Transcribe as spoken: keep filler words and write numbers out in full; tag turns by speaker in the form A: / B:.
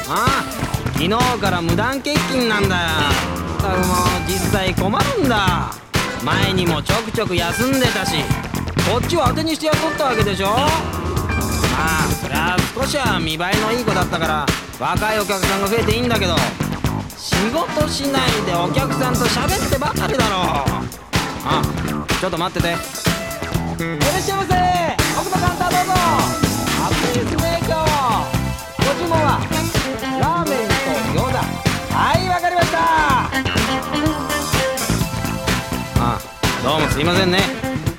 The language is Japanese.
A: ああ、昨日から無断欠勤なんだよ。だからもう実際困るんだ。前にもちょくちょく休んでたし、こっちを当てにしてやっとったわけでしょ。まあそりゃ少しは見栄えのいい子だったから若いお客さんが増えていいんだけど、仕事しないでお客さんと喋ってばかりだろう。あ、ちょっと待ってて。いらっしゃいませ。奥のカウンターどうぞ。暑いですね今日。ご注文はラーメンと餃子。はい、わかりました。あ、どうもすいませんね。